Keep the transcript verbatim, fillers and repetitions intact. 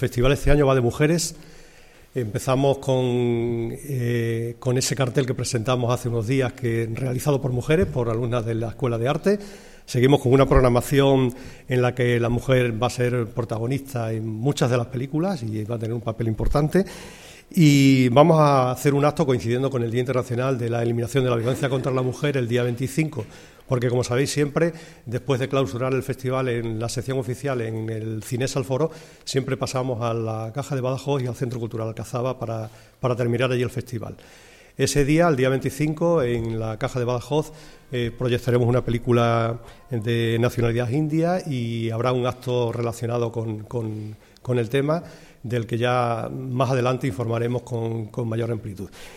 festival este año va de mujeres. Empezamos con, eh, con ese cartel que presentamos hace unos días, que realizado por mujeres, por alumnas de la Escuela de Arte. Seguimos con una programación en la que la mujer va a ser protagonista en muchas de las películas y va a tener un papel importante. Y vamos a hacer un acto coincidiendo con el Día Internacional de la Eliminación de la Violencia contra la Mujer, el día veinticinco, porque, como sabéis, siempre, después de clausurar el festival en la sección oficial en el Cinesa Alforo, siempre pasamos a la Caja de Badajoz y al Centro Cultural Alcazaba para, para terminar allí el festival. Ese día, el día veinticinco, en la Caja de Badajoz, eh, proyectaremos una película de nacionalidad india y habrá un acto relacionado con, con, con el tema, del que ya más adelante informaremos con, con mayor amplitud.